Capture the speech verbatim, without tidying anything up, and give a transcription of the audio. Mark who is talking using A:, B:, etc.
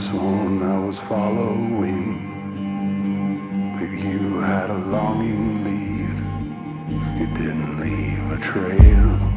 A: sworn I was following, but you had a longing lead. You didn't leave a trail.